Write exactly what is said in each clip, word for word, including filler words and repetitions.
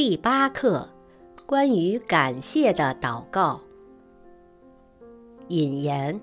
第八课，关于感谢的祷告。引言：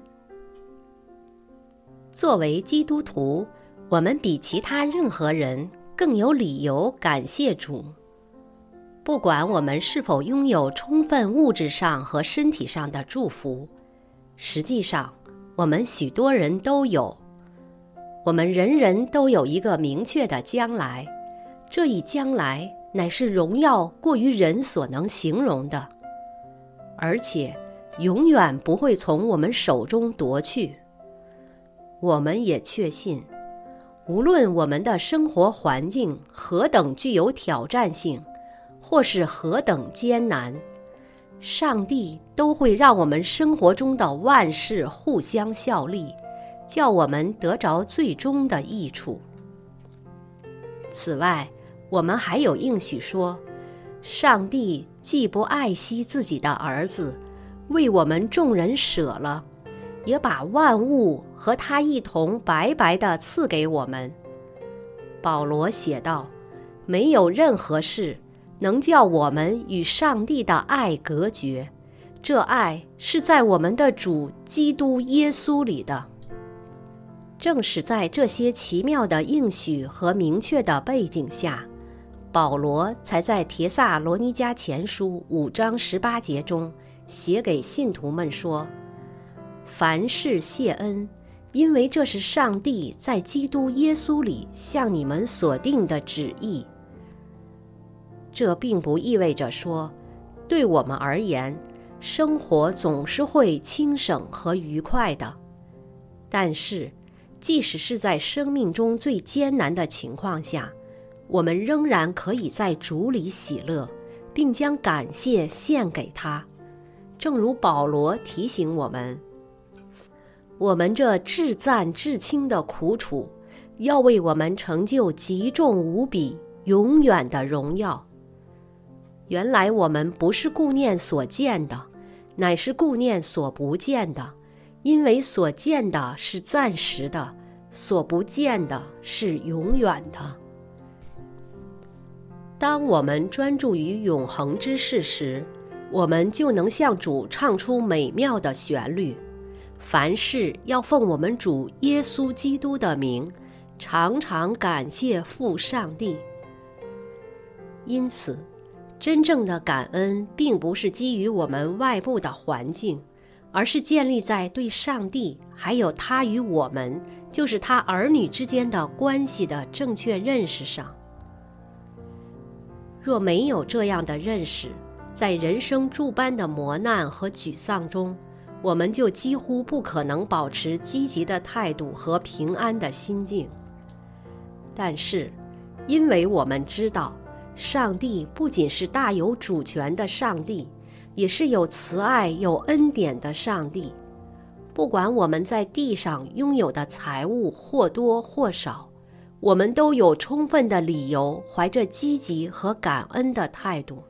作为基督徒，我们比其他任何人更有理由感谢主。不管我们是否拥有充分物质上和身体上的祝福，实际上我们许多人都有。我们人人都有一个明确的将来，这一将来乃是荣耀过于人所能形容的，而且永远不会从我们手中夺去。我们也确信，无论我们的生活环境何等具有挑战性，或是何等艰难，上帝都会让我们生活中的万事互相效力，叫我们得着最终的益处。此外，我们还有应许说，上帝既不爱惜自己的儿子，为我们众人舍了，也把万物和他一同白白地赐给我们。保罗写道，没有任何事能叫我们与上帝的爱隔绝，这爱是在我们的主基督耶稣里的。正是在这些奇妙的应许和明确的背景下，保罗才在帖撒罗尼迦前书五章十八节中写给信徒们说，凡事谢恩，因为这是上帝在基督耶稣里向你们所定的旨意。这并不意味着说，对我们而言，生活总是会轻省和愉快的。但是，即使是在生命中最艰难的情况下，我们仍然可以在主里喜乐，并将感谢献给他。正如保罗提醒我们，我们这至赞至轻的苦楚，要为我们成就极重无比、永远的荣耀。原来我们不是顾念所见的，乃是顾念所不见的，因为所见的是暂时的，所不见的是永远的。当我们专注于永恒之事时，我们就能向主唱出美妙的旋律。凡事要奉我们主耶稣基督的名，常常感谢父上帝。因此，真正的感恩并不是基于我们外部的环境，而是建立在对上帝还有他与我们，就是他儿女之间的关系的正确认识上。若没有这样的认识，在人生诸般的磨难和沮丧中，我们就几乎不可能保持积极的态度和平安的心境。但是，因为我们知道，上帝不仅是大有主权的上帝，也是有慈爱、有恩典的上帝。不管我们在地上拥有的财物或多或少，我们都有充分的理由怀着积极和感恩的态度。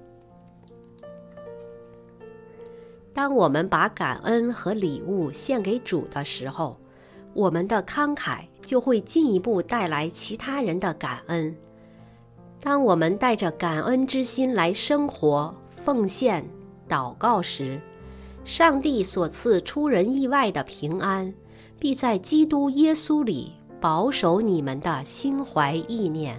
当我们把感恩和礼物献给主的时候，我们的慷慨就会进一步带来其他人的感恩。当我们带着感恩之心来生活、奉献、祷告时，上帝所赐出人意外的平安，必在基督耶稣里保守你们的心怀意念。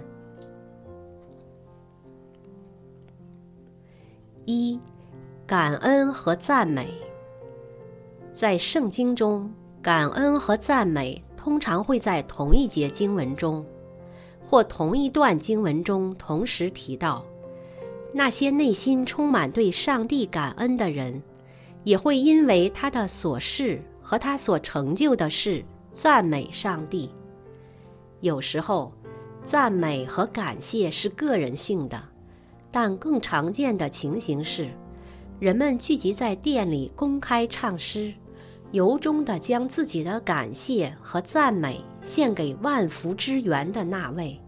一、感恩和赞美。在圣经中，感恩和赞美通常会在同一节经文中，或同一段经文中同时提到。那些内心充满对上帝感恩的人，也会因为他的所事和他所成就的事赞美上帝。有时候，赞美和感谢是个人性的，但更常见的情形是，人们聚集在店里公开唱诗，由衷地将自己的感谢和赞美献给万福之源的那位。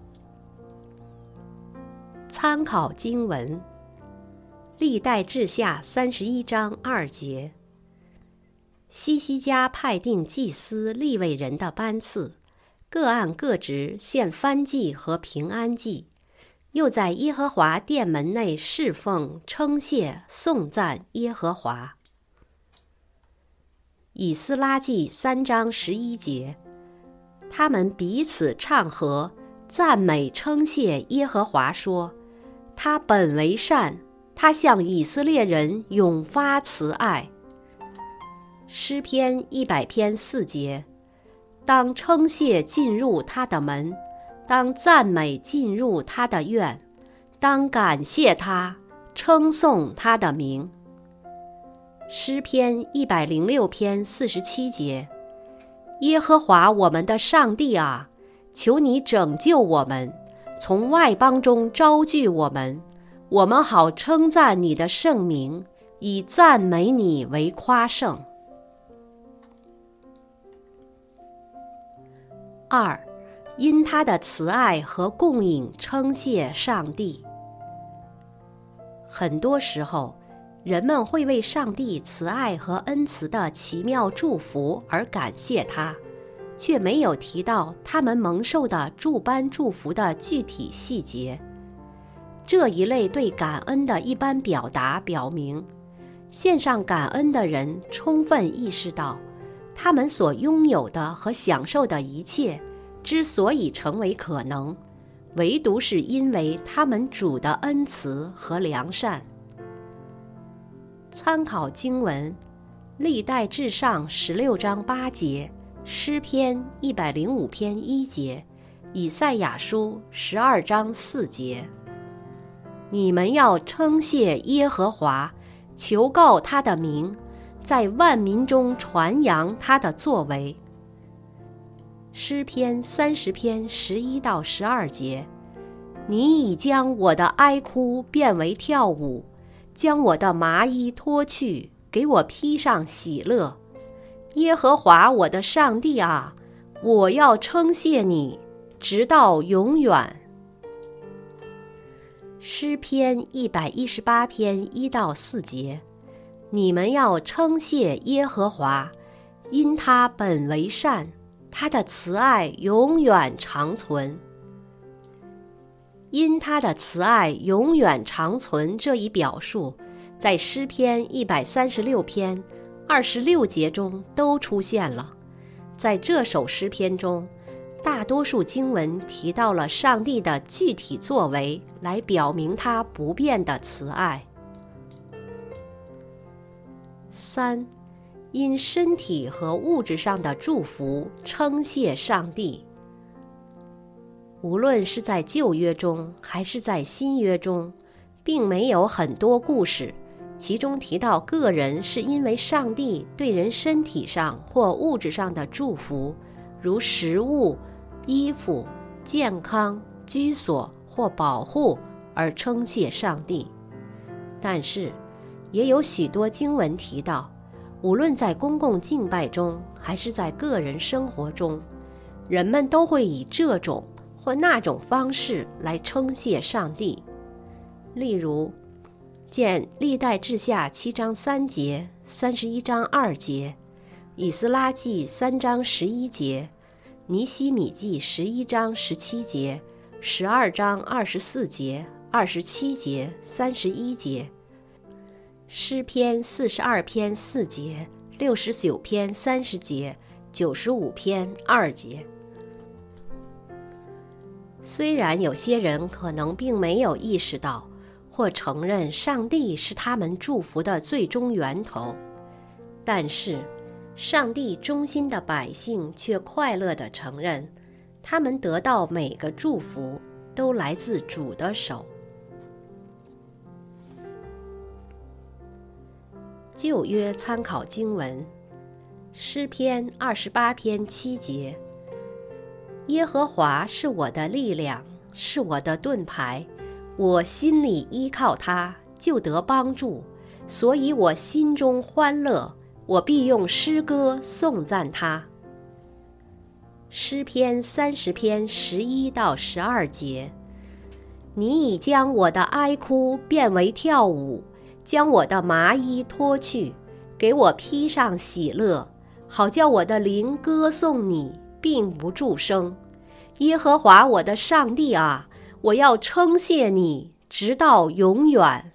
参考经文：历代志下三十一章二节。西西家派定祭司利未人的班次，各按各职献燔祭和平安祭， 又在耶和华殿门内侍奉、称谢、颂赞耶和华。以斯拉记三章十一节，他们彼此唱和，赞美称谢耶和华，说：他本为善，他向以色列人永发慈爱。诗篇一百篇四节，当称谢进入他的门，当赞美进入他的院，当感谢他，称颂他的名。诗篇一百零六篇四十七节，耶和华我们的上帝啊，求你拯救我们，从外邦中招聚我们，我们好称赞你的圣名，以赞美你为夸胜。二，因他的慈爱和供应称谢上帝。很多时候，人们会为上帝慈爱和恩慈的奇妙祝福而感谢他，却没有提到他们蒙受的诸般祝福的具体细节。这一类对感恩的一般表达表明，献上感恩的人充分意识到，他们所拥有的和享受的一切之所以成为可能，唯独是因为他们主的恩慈和良善。参考经文：历代志上十六章八节，诗篇一百零五篇一节，以赛亚书十二章四节。你们要称谢耶和华，求告他的名，在万民中传扬他的作为。诗篇三十篇十一到十二节，你已将我的哀哭变为跳舞，将我的麻衣脱去，给我披上喜乐。耶和华我的上帝啊，我要称谢你，直到永远。诗篇一百一十八篇一到四节，你们要称谢耶和华，因他本为善，他的慈爱永远长存。因他的慈爱永远长存这一表述，在诗篇一百三十六篇二十六节中都出现了。在这首诗篇中，大多数经文提到了上帝的具体作为，来表明他不变的慈爱。三，因身体和物质上的祝福称谢上帝。无论是在旧约中还是在新约中，并没有很多故事，其中提到个人是因为上帝对人身体上或物质上的祝福，如食物、衣服、健康、居所或保护而称谢上帝。但是也有许多经文提到，无论在公共敬拜中还是在个人生活中，人们都会以这种或那种方式来称谢上帝。例如，见历代志下七章三节、三十一章二节，以斯拉记三章十一节，尼希米记十一章十七节，十二章二十四节、二十七节、三十一节，诗篇四十二篇四节，六十九篇三十节，九十五篇二节。虽然有些人可能并没有意识到或承认上帝是他们祝福的最终源头，但是上帝忠心的百姓却快乐地承认，他们得到每个祝福都来自主的手。旧约参考经文：诗篇二十八篇七节，耶和华是我的力量，是我的盾牌，我心里依靠他，就得帮助，所以我心中欢乐，我必用诗歌颂赞他。诗篇三十篇十一到十二节，你已将我的哀哭变为跳舞，将我的麻衣脱去，给我披上喜乐，好叫我的灵歌颂你，并不住声。耶和华我的上帝啊， 我要称谢你，直到永远。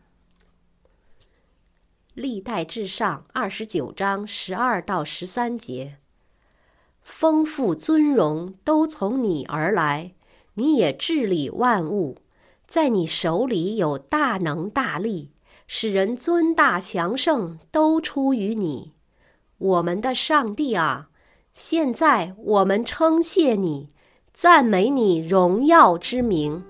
历代志上二十九章十二到十三节，丰富尊荣都从你而来，你也治理万物，在你手里有大能大力，使人尊大强盛都出于你。我们的上帝啊，现在我们称谢你，赞美你荣耀之名。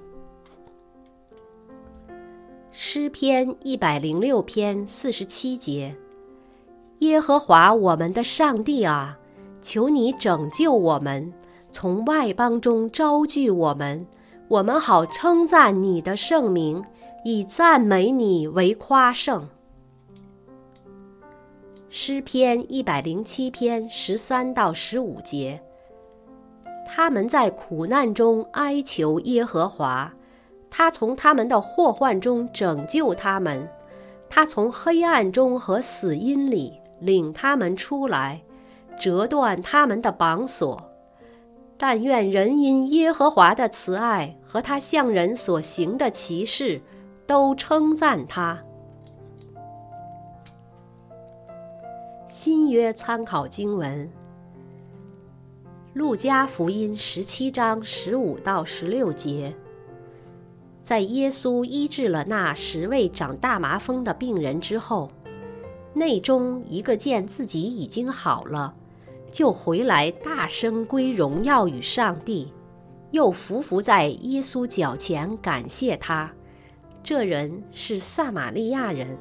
诗篇一百零六篇四十七节，耶和华我们的上帝啊，求你拯救我们，从外邦中招聚我们，我们好称赞你的圣名，以赞美你为夸胜。诗篇一百零七篇十三到十五节，他们在苦难中哀求耶和华，他从他们的祸患中拯救他们，他从黑暗中和死荫里领他们出来，折断他们的绑索。但愿人因耶和华的慈爱和他向人所行的奇事，都称赞他。新约参考经文，路加福音十七章十五到十六节。在耶稣医治了那十位长大麻风的病人之后，内中一个见自己已经好了，就回来大声归荣耀与上帝，又伏伏在耶稣脚前感谢他。这人是撒玛利亚人。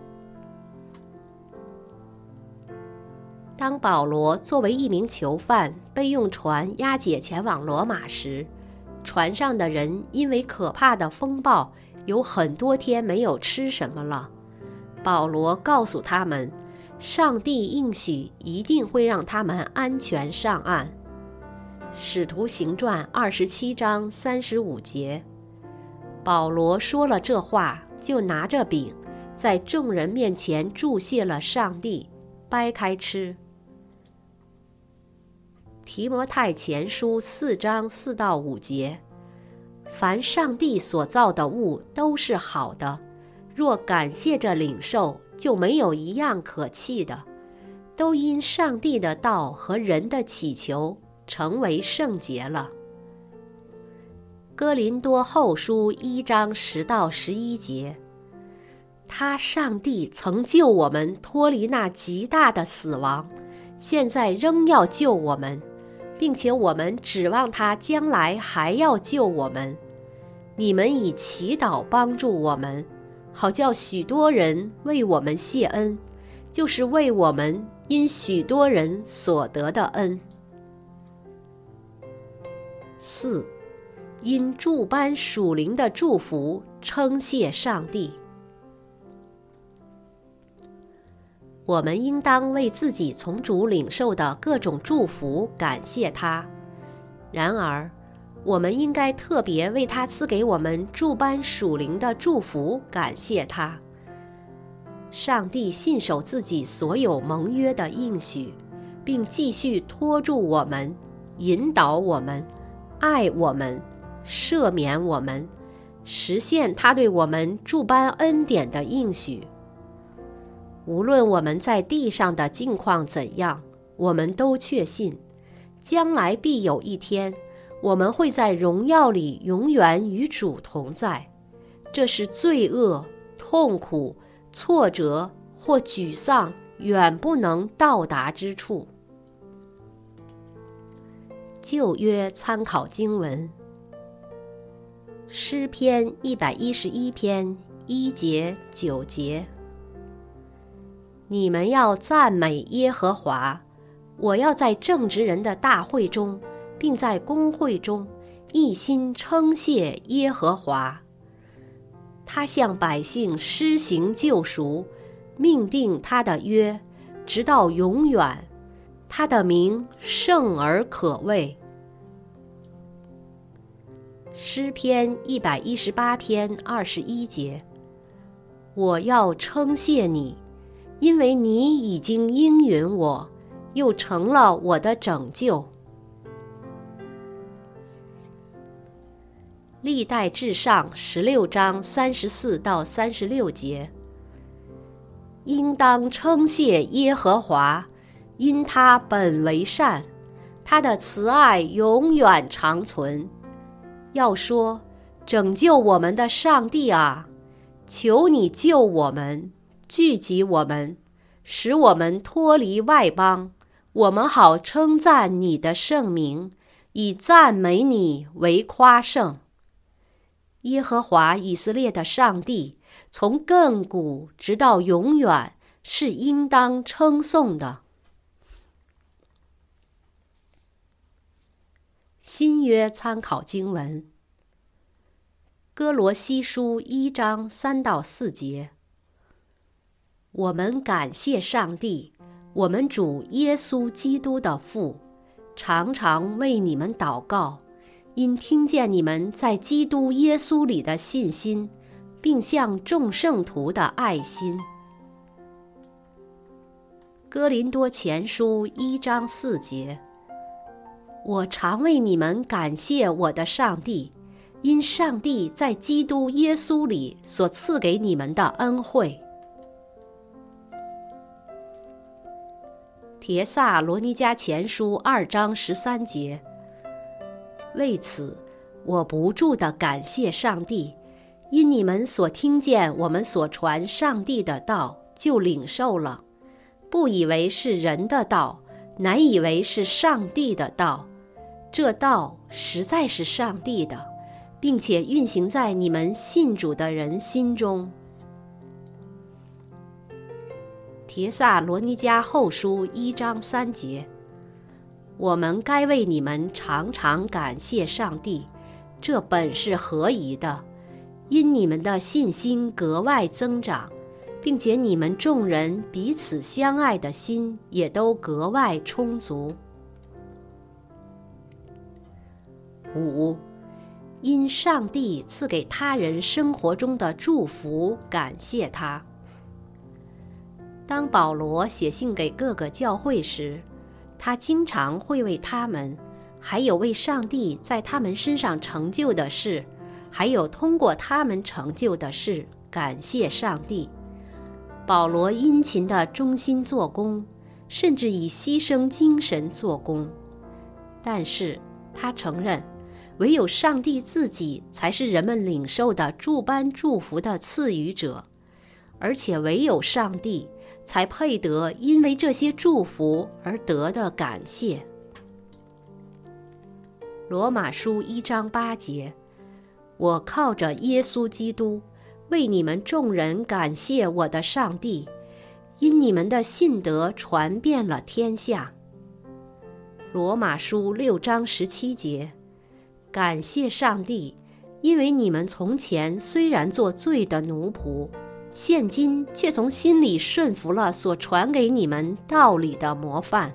当保罗作为一名囚犯被用船押解前往罗马时，船上的人因为可怕的风暴，有很多天没有吃什么了。保罗告诉他们，上帝应许一定会让他们安全上岸。使徒行传二十七章三十五节，保罗说了这话，就拿着饼，在众人面前祝谢了上帝，掰开吃。提摩太前书四章四到五节，凡上帝所造的物都是好的，若感谢着领受，就没有一样可弃的，都因上帝的道和人的祈求成为圣洁了。哥林多后书一章十到十一节，他上帝曾救我们脱离那极大的死亡，现在仍要救我们，并且我们指望他将来还要救我们。你们以祈祷帮助我们，好叫许多人为我们谢恩，就是为我们因许多人所得的恩。四，因诸般属灵的祝福称谢上帝。我们应当为自己从主领受的各种祝福感谢他，然而我们应该特别为他赐给我们诸般属灵的祝福感谢他。上帝信守自己所有盟约的应许，并继续托住我们，引导我们，爱我们，赦免我们，实现他对我们诸般恩典的应许。无论我们在地上的境况怎样，我们都确信，将来必有一天，我们会在荣耀里永远与主同在。这是罪恶、痛苦、挫折或沮丧远不能到达之处。旧约参考经文，诗篇一百一十一篇一节九节，你们要赞美耶和华，我要在正直人的大会中，并在公会中一心称谢耶和华。他向百姓施行救赎，命定他的约，直到永远，他的名圣而可畏。诗篇一百一十八篇二十一节，我要称谢你，因为你已经应允我，又成了我的拯救。 历代志上十六章三十四到三十六节。应当称谢耶和华，因他本为善，他的慈爱永远长存。要说，拯救我们的上帝啊，求你救我们，聚集我们，使我们脱离外邦，我们好称赞你的圣名，以赞美你为夸胜。耶和华以色列的上帝，从亘古直到永远，是应当称颂的。新约参考经文：哥罗西书一章三到四节。我们感谢上帝，我们主耶稣基督的父，常常为你们祷告，因听见你们在基督耶稣里的信心，并向众圣徒的爱心。哥林多前书一章四节。我常为你们感谢我的上帝，因上帝在基督耶稣里所赐给你们的恩惠。帖撒罗尼迦前书二章十三节。为此，我不住地感谢上帝，因你们所听见我们所传上帝的道，就领受了，不以为是人的道，乃以为是上帝的道。这道实在是上帝的，并且运行在你们信主的人心中。帖撒罗尼迦后书一章三节。我们该为你们常常感谢上帝，这本是合宜的，因你们的信心格外增长，并且你们众人彼此相爱的心也都格外充足。五，因上帝赐给他人生活中的祝福，感谢他。当保罗写信给各个教会时，他经常会为他们，还有为上帝在他们身上成就的事，还有通过他们成就的事，感谢上帝。保罗殷勤的忠心做工，甚至以牺牲精神做工。但是他承认，唯有上帝自己才是人们领受的诸般祝福的赐予者，而且唯有上帝才配得因为这些祝福而得的感谢。罗马书一章八节。我靠着耶稣基督，为你们众人感谢我的上帝，因你们的信德传遍了天下。罗马书六章十七节。感谢上帝，因为你们从前虽然做罪的奴仆，现今却从心里顺服了所传给你们道理的模范。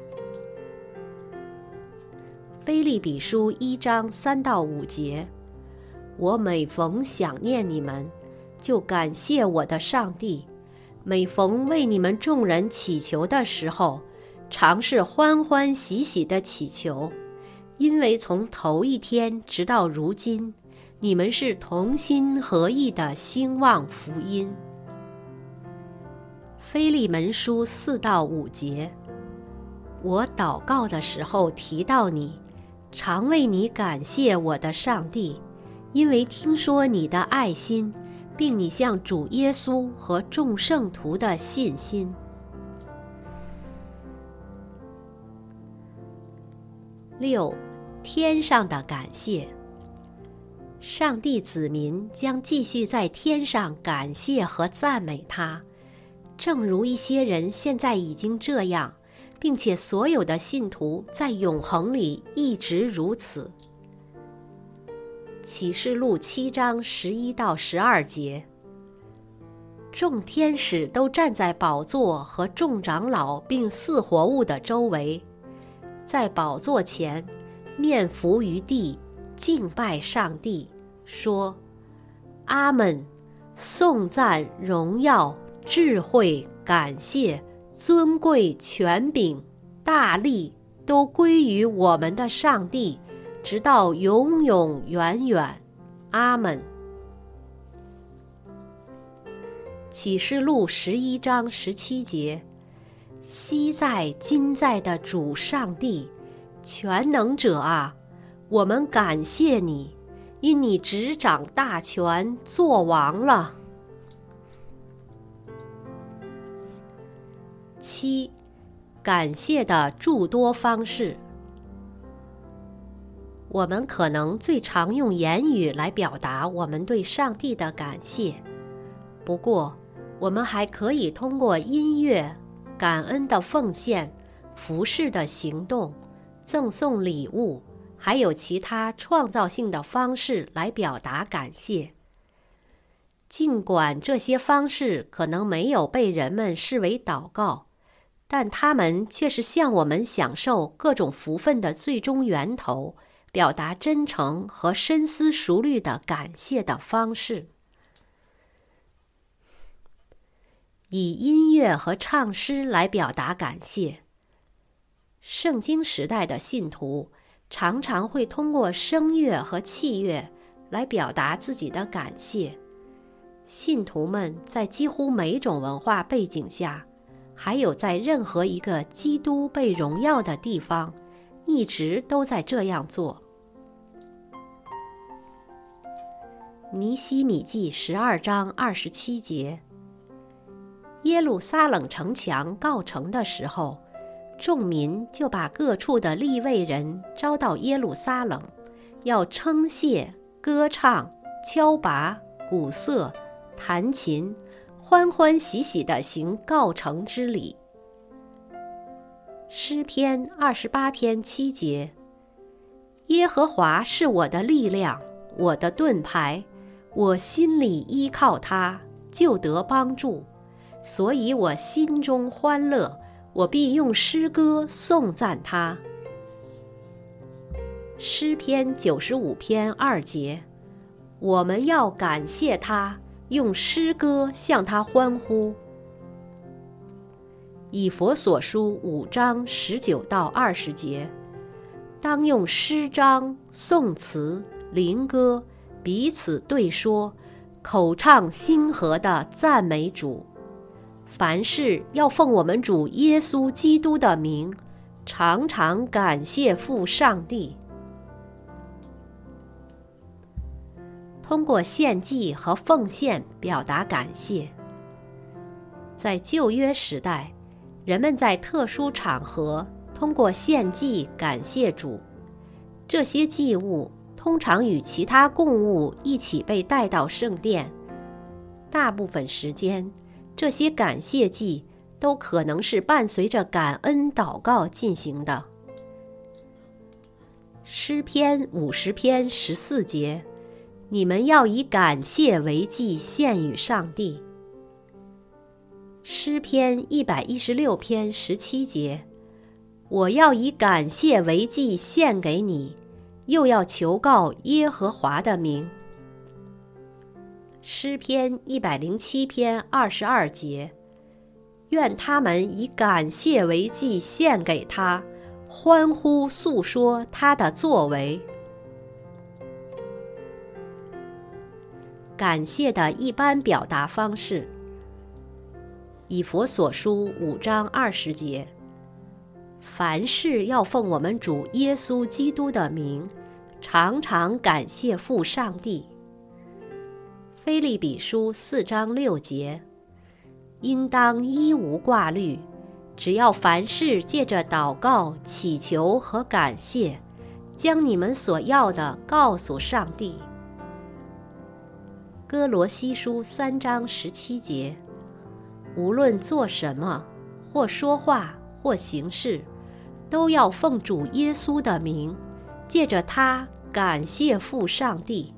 腓立比书一章三到五节。我每逢想念你们，就感谢我的上帝，每逢为你们众人祈求的时候，常是欢欢喜喜的祈求，因为从头一天直到如今，你们是同心合意的兴旺福音。腓利门书四到五节。我祷告的时候提到你，常为你感谢我的上帝，因为听说你的爱心，并你向主耶稣和众圣徒的信心。六，天上的感谢。上帝子民将继续在天上感谢和赞美他，正如一些人现在已经这样，并且所有的信徒在永恒里一直如此。启示录七章十一到十二节。众天使都站在宝座和众长老并四活物的周围，在宝座前面伏于地，敬拜上帝，说：阿们，颂赞、荣耀、智慧、感谢、尊贵、权柄、大力，都归于我们的上帝，直到永永远远。 阿们。启示录十一章十七节，昔在今在的主上帝，全能者啊，我们感谢你，因你执掌大权，作王了。七，感谢的诸多方式。我们可能最常用言语来表达我们对上帝的感谢，不过我们还可以通过音乐、感恩的奉献、服侍的行动、赠送礼物，还有其他创造性的方式来表达感谢。尽管这些方式可能没有被人们视为祷告，但它们却是向我们享受各种福分的最终源头，表达真诚和深思熟虑的感谢的方式。以音乐和唱诗来表达感谢。圣经时代的信徒常常会通过声乐和器乐来表达自己的感谢。信徒们在几乎每种文化背景下，还有在任何一个基督被荣耀的地方，一直都在这样做。尼希米记十二章二十七节，耶路撒冷城墙告成的时候，众民就把各处的利未人招到耶路撒冷，要称谢、歌唱、敲拔、鼓瑟、弹琴，欢欢喜喜地行告成之礼。诗篇二十八篇七节，耶和华是我的力量，我的盾牌，我心里依靠他，就得帮助，所以我心中欢乐，我必用诗歌颂赞他。诗篇九十五篇二节，我们要感谢他，用诗歌向他欢呼。以弗所书五章十九到二十节，当用诗章、颂词、灵歌彼此对说，口唱心和地赞美主。凡事要奉我们主耶稣基督的名，常常感谢父上帝。通过献祭和奉献表达感谢。在旧约时代，人们在特殊场合通过献祭感谢主，这些祭物通常与其他供物一起被带到圣殿。大部分时间，这些感谢祭都可能是伴随着感恩祷告进行的。诗篇五十篇十四节，你们要以感谢为祭献与上帝。诗篇一百一十六篇十七节，我要以感谢为祭献给你，又要求告耶和华的名。诗篇一百零七篇二十二节，愿他们以感谢为祭献给他，欢呼诉说他的作为。感谢的一般表达方式。以弗所书五章二十节，凡事要奉我们主耶稣基督的名，常常感谢父上帝。腓立比书四章六节，应当一无挂虑，只要凡事借着祷告、祈求和感谢，将你们所要的告诉上帝。哥罗西书三章十七节，无论做什么，或说话，或行事，都要奉主耶稣的名，借着他感谢父上帝。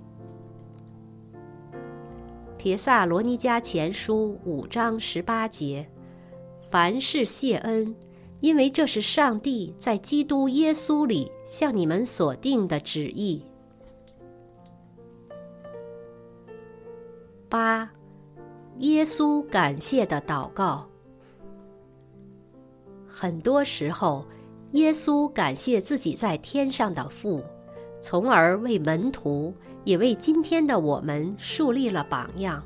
帖撒罗尼迦前书五章十八节，凡事谢恩，因为这是上帝在基督耶稣里向你们所定的旨意。八，耶稣感谢的祷告。很多时候，耶稣感谢自己在天上的父，从而为门徒， 也为今天的我们树立了榜样。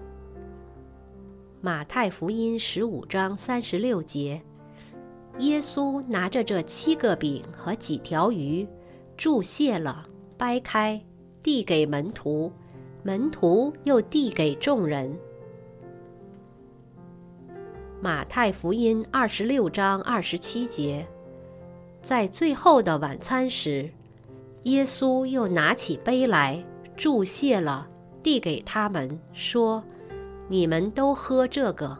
马太福音十五章三十六节，耶稣拿着这七个饼和几条鱼，祝谢了，掰开，递给门徒，门徒又递给众人。马太福音二十六章二十七节，在最后的晚餐时，耶稣又拿起杯来，祝谢了，递给他们，说：你们都喝这个。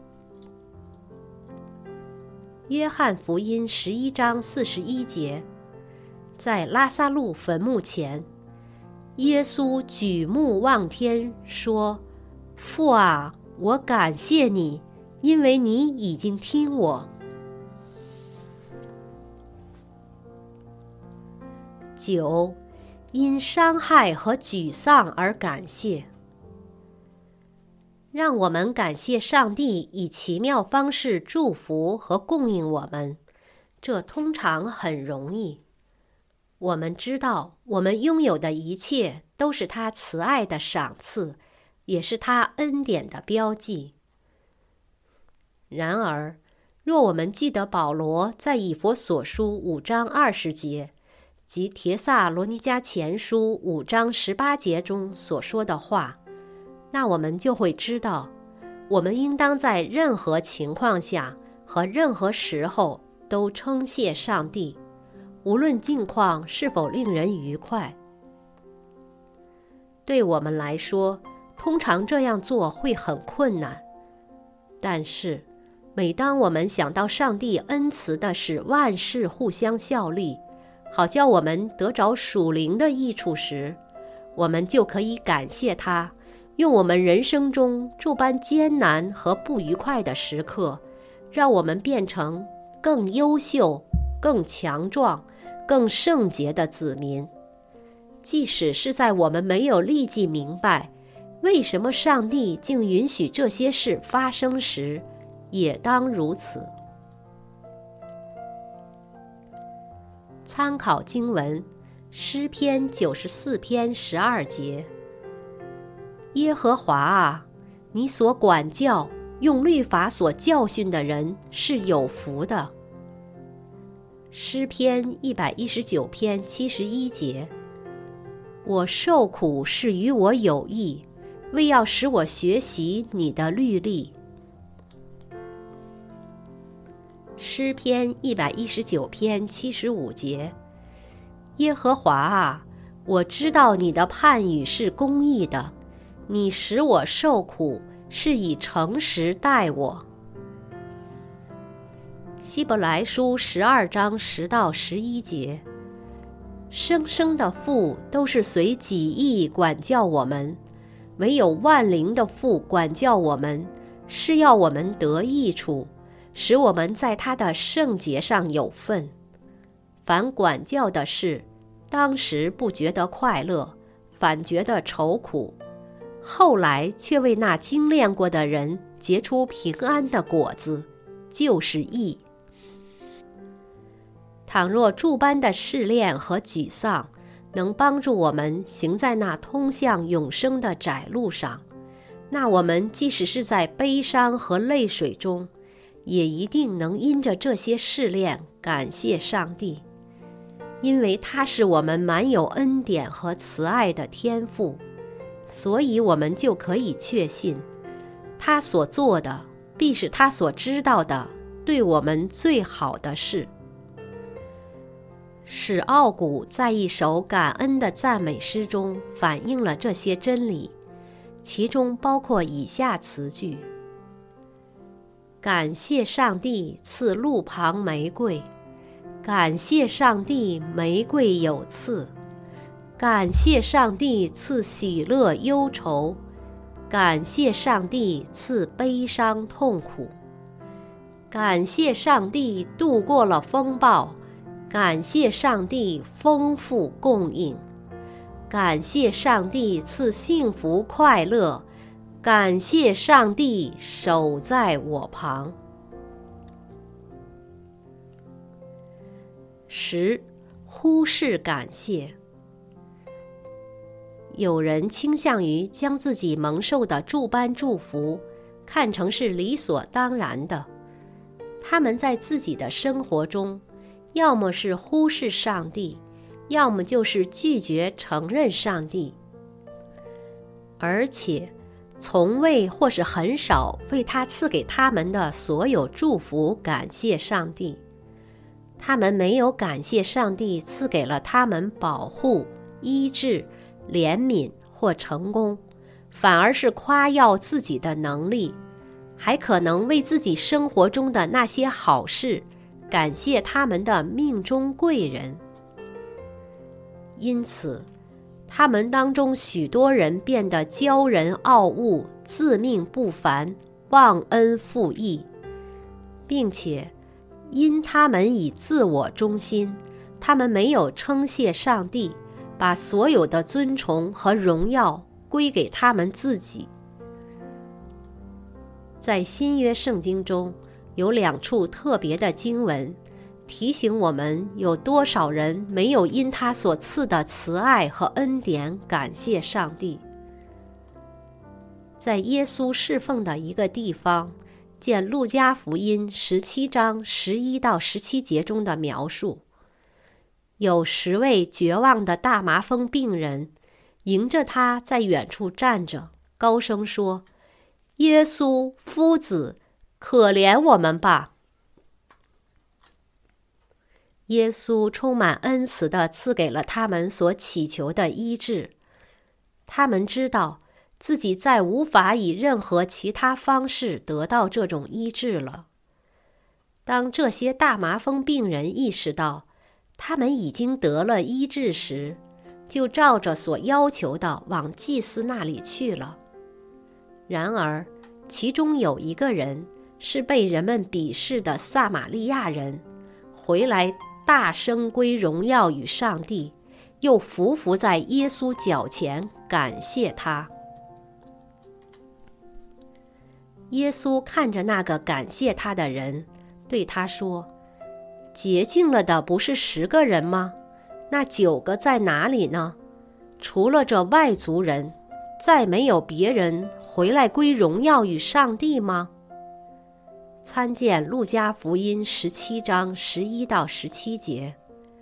约翰福音十一章四十一节，在拉撒路坟墓前，耶稣举目望天，说：父啊，我感谢你，因为你已经听我。九，因伤害和沮丧而感谢。让我们感谢上帝以奇妙方式祝福和供应我们，这通常很容易。我们知道，我们拥有的一切都是他慈爱的赏赐，也是他恩典的标记。然而，若我们记得保罗在以弗所书五章二十节及帖撒罗尼迦前书五章十八节中所说的话，那我们就会知道，我们应当在任何情况下和任何时候都称谢上帝，无论境况是否令人愉快。对我们来说，通常这样做会很困难，但是每当我们想到上帝恩慈的使万事互相效力，好叫我们得着属灵的益处时，我们就可以感谢他，用我们人生中诸般艰难和不愉快的时刻，让我们变成更优秀、更强壮、更圣洁的子民。即使是在我们没有立即明白为什么上帝竟允许这些事发生时，也当如此。参考经文：诗篇九十四篇十二节。耶和华啊，你所管教、用律法所教训的人是有福的。诗篇一百一十九篇七十一节。我受苦是与我有益，为要使我学习你的律例。诗篇一百一十九篇七十五节。耶和华啊，我知道你的判语是公义的，你使我受苦，是以诚实待我。希伯来书十二章十到十一节。生生的父都是随己意管教我们，唯有万灵的父管教我们，是要我们得益处，使我们在他的圣洁上有份。凡管教的事，当时不觉得快乐，反觉得愁苦，后来却为那精炼过的人结出平安的果子，就是义。倘若诸般的试炼和沮丧能帮助我们行在那通向永生的窄路上，那我们即使是在悲伤和泪水中，也一定能因着这些试炼感谢上帝，因为他是我们满有恩典和慈爱的天父，所以我们就可以确信，他所做的必是他所知道的对我们最好的事。史奥古在一首感恩的赞美诗中反映了这些真理，其中包括以下词句：感谢上帝赐路旁玫瑰，感谢上帝玫瑰有刺，感谢上帝赐喜乐忧愁，感谢上帝赐悲伤痛苦，感谢上帝度过了风暴，感谢上帝丰富供应，感谢上帝赐幸福快乐，感谢上帝守在我旁。十、忽视感谢。 有人倾向于将自己蒙受的诸般祝福看成是理所当然的，他们在自己的生活中，要么是忽视上帝，要么就是拒绝承认上帝，而且从未或是很少为他赐给他们的所有祝福感谢上帝。他们没有感谢上帝赐给了他们保护、医治、怜悯或成功，反而是夸耀自己的能力，还可能为自己生活中的那些好事感谢他们的命中贵人。因此，他们当中许多人变得骄人傲物、自命不凡、忘恩负义，并且因他们以自我中心，他们没有称谢上帝，把所有的尊崇和荣耀归给他们自己。在新约圣经中，有两处特别的经文，提醒我们有多少人没有因他所赐的慈爱和恩典感谢上帝。在耶稣侍奉的一个地方，见路加福音十七章十一到十七节中的描述，有十位绝望的大麻风病人迎着他在远处站着，高声说：耶稣夫子，可怜我们吧。耶稣充满恩慈地赐给了他们所祈求的医治。他们知道自己再无法以任何其他方式得到这种医治了。当这些大麻风病人意识到他们已经得了医治时，就照着所要求的往祭司那里去了。然而，其中有一个人是被人们鄙视的撒玛利亚人，回来大声归荣耀与上帝，又伏伏在耶稣脚前感谢他。耶稣看着那个感谢他的人，对他说：洁净了的不是十个人吗？那九个在哪里呢？除了这外族人，再没有别人回来归荣耀与上帝吗？参见路加福音十七章十一到十七节。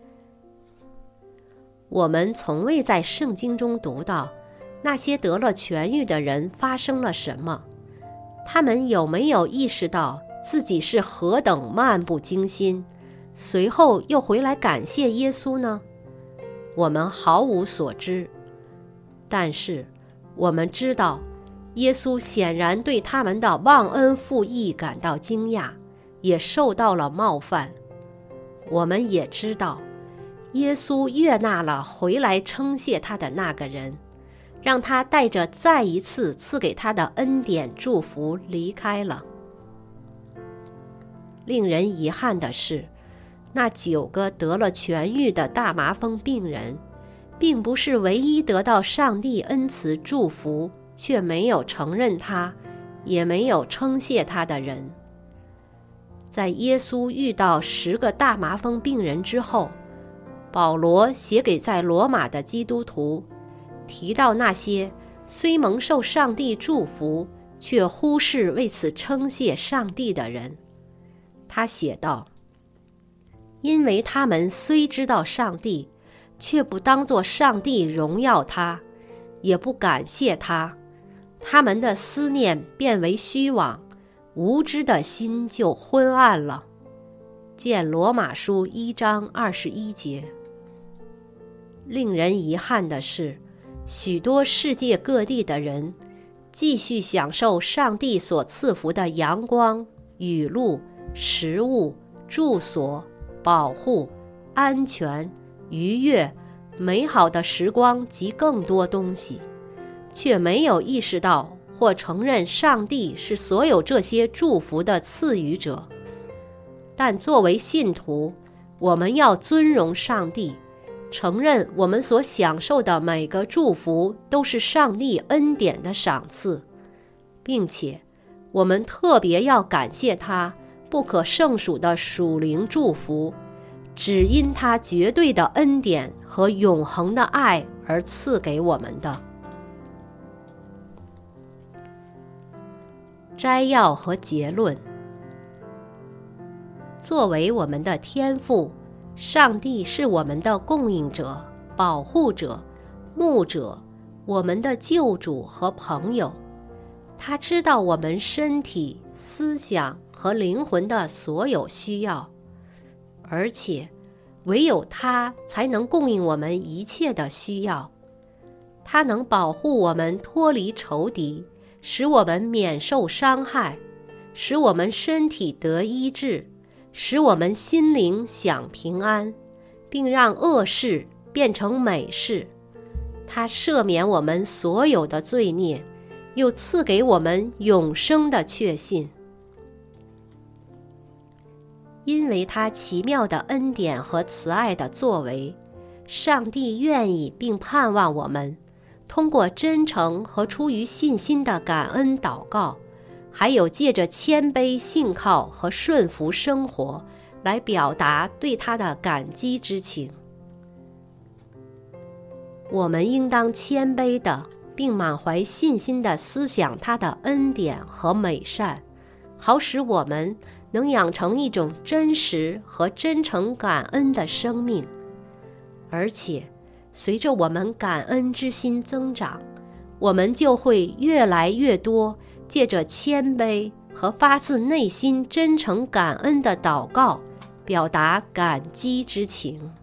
我们从未在圣经中读到那些得了痊愈的人发生了什么，他们有没有意识到自己是何等漫不经心，随后又回来感谢耶稣呢？我们毫无所知。但是我们知道，耶稣显然对他们的忘恩负义感到惊讶，也受到了冒犯。我们也知道，耶稣悦纳了回来称谢他的那个人，让他带着再一次赐给他的恩典祝福离开了。令人遗憾的是，那九个得了痊愈的大麻风病人，并不是唯一得到上帝恩慈祝福却没有承认他，也没有称谢他的人。在耶稣遇到十个大麻风病人之后，保罗写给在罗马的基督徒，提到那些虽蒙受上帝祝福，却忽视为此称谢上帝的人。他写道：因为他们虽知道上帝，却不当作上帝荣耀他，也不感谢他，他们的思念变为虚妄，无知的心就昏暗了。见罗马书一章二十一节。令人遗憾的是，许多世界各地的人继续享受上帝所赐福的阳光、雨露、食物、住所、保护、安全、愉悦、美好的时光及更多东西，却没有意识到或承认上帝是所有这些祝福的赐予者。但作为信徒，我们要尊荣上帝，承认我们所享受的每个祝福都是上帝恩典的赏赐，并且我们特别要感谢他不可胜数的属灵祝福，只因他绝对的恩典和永恒的爱而赐给我们的。 摘要和结论。作为我们的天父，上帝是我们的供应者、保护者、牧者，我们的救主和朋友。他知道我们身体、思想和灵魂的所有需要，而且唯有他才能供应我们一切的需要。他能保护我们脱离仇敌，使我们免受伤害，使我们身体得医治，使我们心灵享平安，并让恶事变成美事。他赦免我们所有的罪孽，又赐给我们永生的确信。因为他奇妙的恩典和慈爱的作为，上帝愿意并盼望我们通过真诚和出于信心的感恩祷告，还有借着谦卑信靠和顺服生活，来表达对他的感激之情。我们应当谦卑的并满怀信心地思想他的恩典和美善，好使我们能养成一种真实和真诚感恩的生命。而且随着我们感恩之心增长，我们就会越来越多借着谦卑和发自内心真诚感恩的祷告，表达感激之情。